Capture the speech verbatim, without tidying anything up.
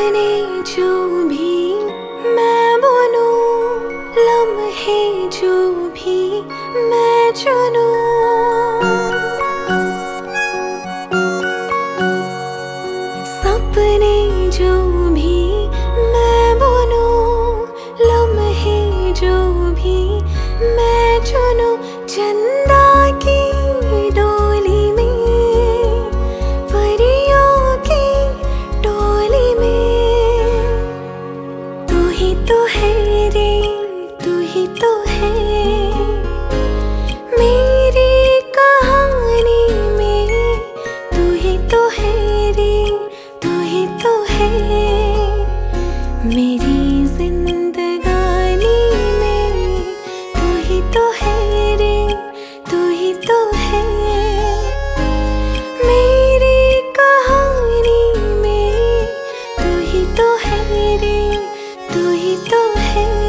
सपने जो भी मैं बुनूं, लम्हे जो भी मैं चुनूं, सपने जो भी मैं बुनूं, लम्हे जो भी मैं चुनूं, चंदा की डोली में, परियों की डोली में, तू ही तो है रे, तू ही तो है मेरी कहानी में, तू ही तो है रे, तू ही तो है मेरी जिंदगानी में, तू ही तो है रे, तू ही तो है मेरी कहानी में, तू ही तो है रे, तू ही तो है।